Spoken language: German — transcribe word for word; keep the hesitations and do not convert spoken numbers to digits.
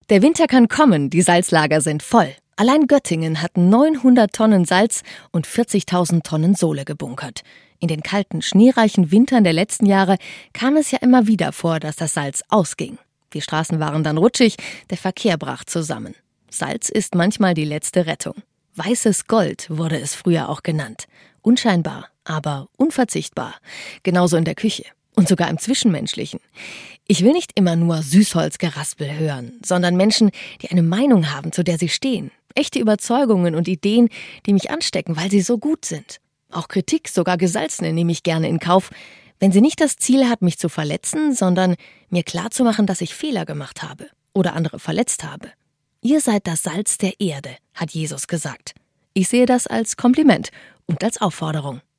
Der Winter kann kommen, die Salzlager sind voll. Allein Göttingen hat neunhundert Tonnen Salz und vierzigtausend Tonnen Sohle gebunkert. In den kalten, schneereichen Wintern der letzten Jahre kam es ja immer wieder vor, dass das Salz ausging. Die Straßen waren dann rutschig, der Verkehr brach zusammen. Salz ist manchmal die letzte Rettung. Weißes Gold wurde es früher auch genannt. Unscheinbar, aber unverzichtbar. Genauso in der Küche und sogar im Zwischenmenschlichen. Ich will nicht immer nur Süßholzgeraspel hören, sondern Menschen, die eine Meinung haben, zu der sie stehen. Echte Überzeugungen und Ideen, die mich anstecken, weil sie so gut sind. Auch Kritik, sogar gesalzene, nehme ich gerne in Kauf, wenn sie nicht das Ziel hat, mich zu verletzen, sondern mir klarzumachen, dass ich Fehler gemacht habe oder andere verletzt habe. Ihr seid das Salz der Erde, hat Jesus gesagt. Ich sehe das als Kompliment und als Aufforderung.